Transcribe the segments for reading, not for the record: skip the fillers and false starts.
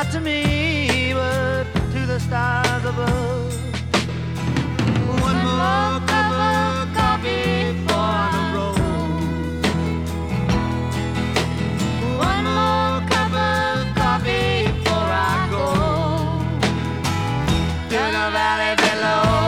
not to me, but to the stars above. One more cup of coffee for the road. One more cup of coffee before I go to the valley below.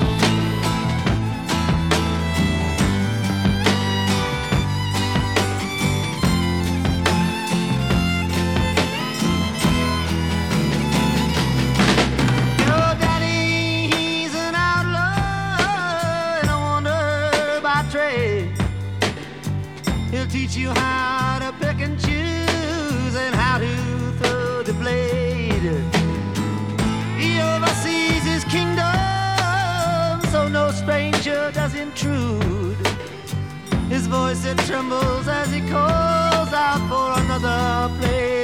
Your daddy, he's an outlaw and a wonder by trade. He'll teach you how to pick and choose and how to throw the blade. He oversees his kingdom, so no stranger does intrude. His voice, it trembles as he calls out for another plate.